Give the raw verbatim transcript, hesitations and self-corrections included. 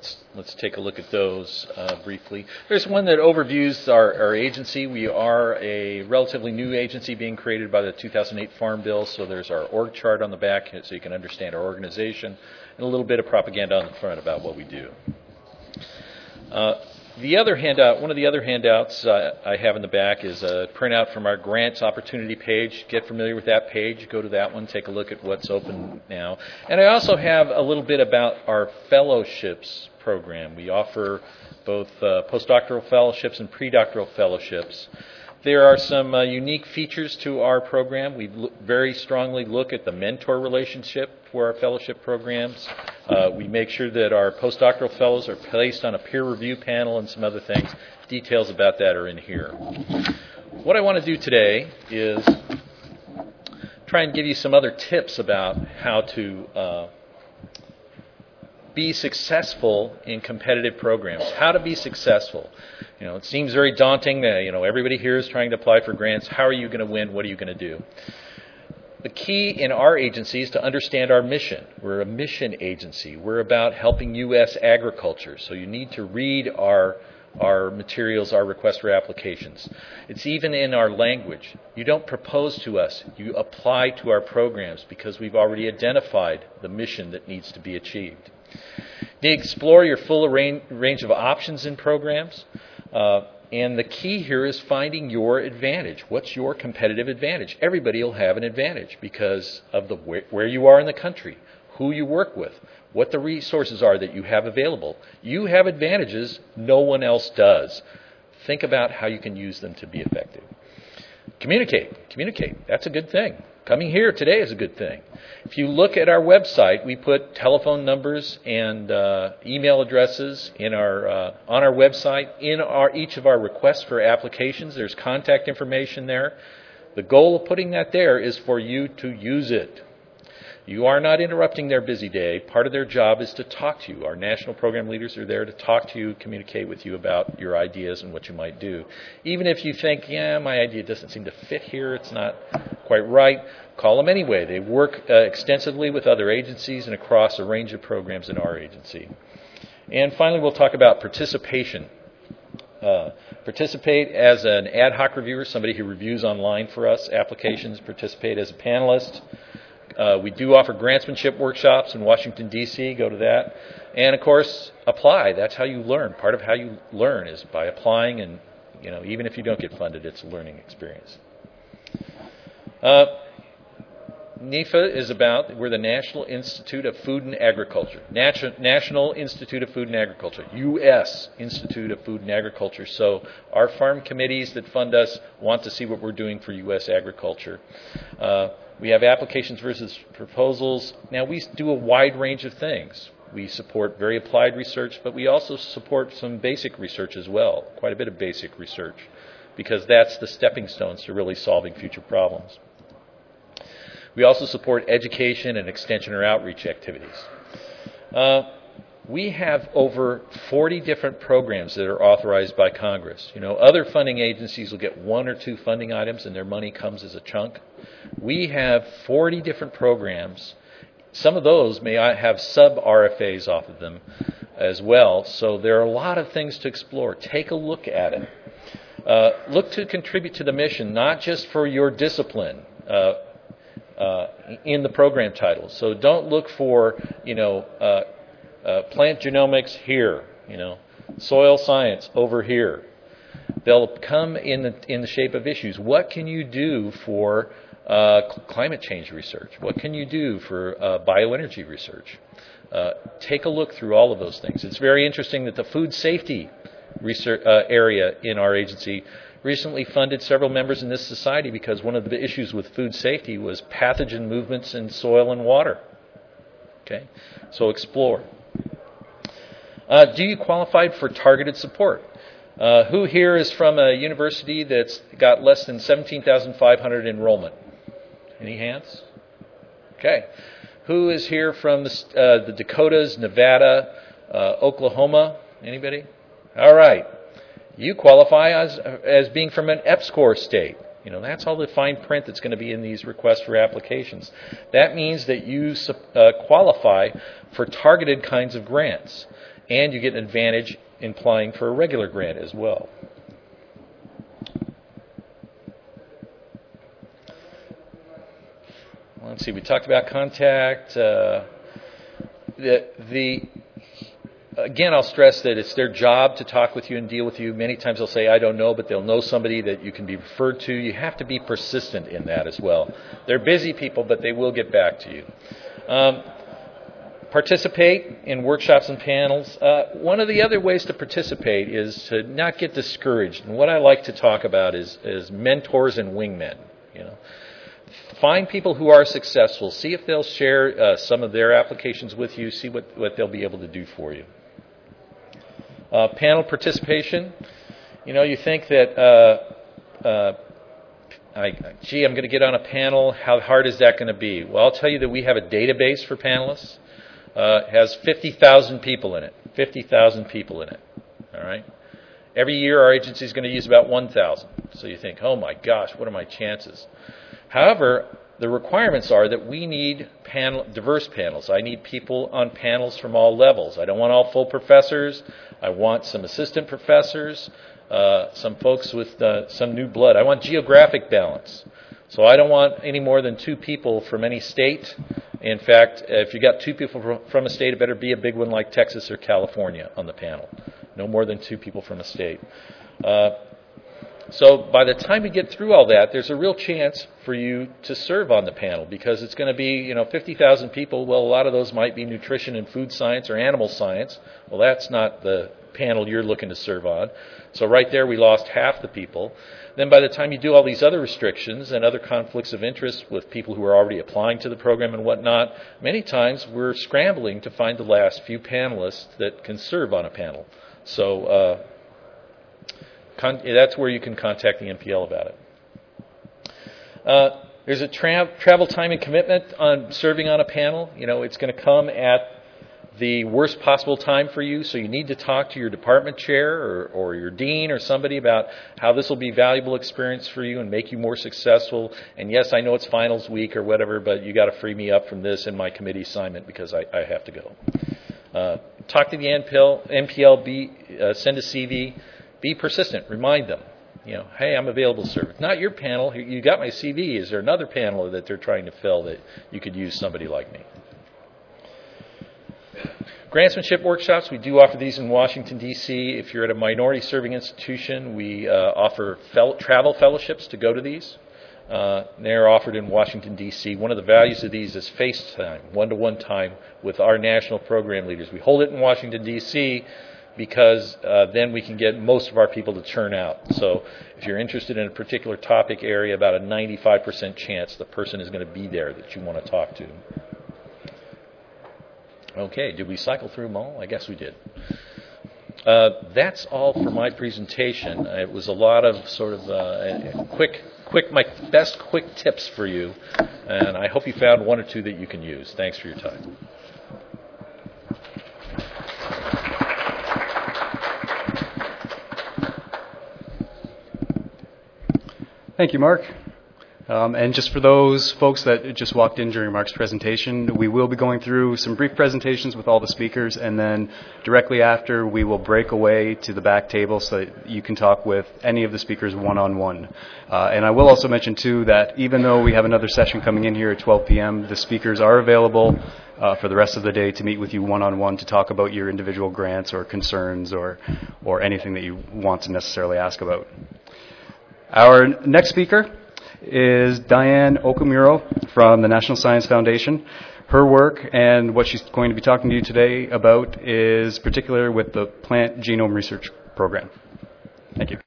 let's let's take a look at those uh, briefly. There's one that overviews our, our agency. We are a relatively new agency being created by the two thousand eight Farm Bill, so there's our org chart on the back so you can understand our organization, and a little bit of propaganda on the front about what we do. Uh, The other handout, one of the other handouts uh, I have in the back is a printout from our grants opportunity page. Get familiar with that page. Go to that one. Take a look at what's open now. And I also have a little bit about our fellowships program. We offer both uh, postdoctoral fellowships and predoctoral fellowships. There are some uh, unique features to our program. We look, very strongly look at the mentor relationship for our fellowship programs. Uh, we make sure that our postdoctoral fellows are placed on a peer review panel and some other things. Details about that are in here. What I want to do today is try and give you some other tips about how to uh, be successful in competitive programs. How to be successful. You know, it seems very daunting. Uh, you know, everybody here is trying to apply for grants. How are you going to win? What are you going to do? The key in our agency is to understand our mission. We're a mission agency. We're about helping U S agriculture. So you need to read our our materials, our requests for applications. It's even in our language. You don't propose to us. You apply to our programs because we've already identified the mission that needs to be achieved. You explore your full range of options in programs. Uh, and the key here is finding your advantage. What's your competitive advantage? Everybody will have an advantage because of the where, where you are in the country, who you work with, what the resources are that you have available. You have advantages no one else does. Think about how you can use them to be effective. Communicate. Communicate. That's a good thing. Coming here today is a good thing. If you look at our website, we put telephone numbers and uh, email addresses in our uh, on our website. In our each of our requests for applications, there's contact information there. The goal of putting that there is for you to use it. You are not interrupting their busy day. Part of their job is to talk to you. Our national program leaders are there to talk to you, communicate with you about your ideas and what you might do. Even if you think, yeah, my idea doesn't seem to fit here, it's not quite right, call them anyway. They work uh, extensively with other agencies and across a range of programs in our agency. And finally, we'll talk about participation. Uh, participate as an ad hoc reviewer, somebody who reviews online for us applications, participate as a panelist. Uh, we do offer grantsmanship workshops in Washington, D C Go to that. And, of course, apply. That's how you learn. Part of how you learn is by applying. And, you know, even if you don't get funded, it's a learning experience. Uh, NIFA is about, we're the National Institute of Food and Agriculture. Natu- National Institute of Food and Agriculture. U S Institute of Food and Agriculture. So our farm committees that fund us want to see what we're doing for U S agriculture. Uh, We have applications versus proposals. Now, we do a wide range of things. We support very applied research, but we also support some basic research as well, quite a bit of basic research, because that's the stepping stones to really solving future problems. We also support education and extension or outreach activities. Uh, we have over forty different programs that are authorized by Congress. You know, other funding agencies will get one or two funding items and their money comes as a chunk. We have forty different programs. Some of those may have sub-R F As off of them as well. So there are a lot of things to explore. Take a look at it. Uh, look to contribute to the mission, not just for your discipline uh, uh, in the program title. So don't look for, you know, uh, uh, plant genomics here, you know, soil science over here. They'll come in the, in the shape of issues. What can you do for uh, climate change research? What can you do for uh, bioenergy research? Uh, take a look through all of those things. It's very interesting that the food safety research uh, area in our agency recently funded several members in this society because one of the issues with food safety was pathogen movements in soil and water. Okay, so explore. Uh, do you qualify for targeted support? Uh, who here is from a university that's got less than seventeen thousand five hundred enrollment? Any hands? Okay. Who is here from the, uh, the Dakotas, Nevada, uh, Oklahoma? Anybody? All right. You qualify as as being from an E P score state. You know, that's all the fine print that's going to be in these requests for applications. That means that you uh, qualify for targeted kinds of grants. and you get an advantage in applying for a regular grant as well. Let's see, we talked about contact. Uh, the, the, again, I'll stress that it's their job to talk with you and deal with you. Many times they'll say, I don't know, but they'll know somebody that you can be referred to. You have to be persistent in that as well. They're busy people, but they will get back to you. Um, participate in workshops and panels. Uh, one of the other ways to participate is to not get discouraged. And what I like to talk about is, is mentors and wingmen, you know. Find people who are successful. See if they'll share uh, some of their applications with you. See what, what they'll be able to do for you. Uh, panel participation. You know, you think that, uh, uh, I, gee, I'm going to get on a panel. How hard is that going to be? Well, I'll tell you that we have a database for panelists. Uh, it has fifty thousand people in it. fifty thousand people in it. All right. Every year our agency is going to use about one thousand. So you think, oh my gosh, what are my chances? However, the requirements are that we need panel, diverse panels. I need people on panels from all levels. I don't want all full professors. I want some assistant professors, uh, some folks with uh, some new blood. I want geographic balance. So I don't want any more than two people from any state. In fact, if you got two people from a state, it better be a big one like Texas or California on the panel. No more than two people from a state. Uh, So by the time we get through all that, there's a real chance for you to serve on the panel because it's going to be, you know, fifty thousand people. Well, a lot of those might be nutrition and food science or animal science. Well, that's not the panel you're looking to serve on. So right there, we lost half the people. Then by the time you do all these other restrictions and other conflicts of interest with people who are already applying to the program and whatnot, many times we're scrambling to find the last few panelists that can serve on a panel. So, uh, Con- that's where you can contact the N P L about it. Uh, there's a tra- travel time and commitment on serving on a panel. You know, it's going to come at the worst possible time for you, so you need to talk to your department chair or, or your dean or somebody about how this will be a valuable experience for you and make you more successful. And yes, I know it's finals week or whatever, but you got to free me up from this and my committee assignment because I, I have to go. Uh, talk to the N P L, N P L be, uh, send a C V. Be persistent. Remind them, you know, hey, I'm available to serve. It's not your panel. You got my C V. Is there another panel that they're trying to fill that you could use somebody like me? Grantsmanship workshops. We do offer these in Washington, D C If you're at a minority serving institution, we uh, offer fel- travel fellowships to go to these. Uh, they're offered in Washington, D C One of the values of these is face time, one-to-one time with our national program leaders. We hold it in Washington, D C because uh, then we can get most of our people to turn out. So if you're interested in a particular topic area, about a ninety-five percent chance the person is going to be there that you want to talk to. Okay, did we cycle through them all? I guess we did. Uh, that's all for my presentation. It was a lot of sort of uh, quick, quick, my best quick tips for you, and I hope you found one or two that you can use. Thanks for your time. Thank you, Mark. Um, and just for those folks that just walked in during Mark's presentation, we will be going through some brief presentations with all the speakers, and then directly after, we will break away to the back table so that you can talk with any of the speakers one-on-one. Uh, and I will also mention, too, that even though we have another session coming in here at twelve p.m., the speakers are available uh, for the rest of the day to meet with you one-on-one to talk about your individual grants or concerns or, or anything that you want to necessarily ask about. Our next speaker is Diane Okamuro from the National Science Foundation. Her work and what she's going to be talking to you today about is particular with the Plant Genome Research Program. Thank you.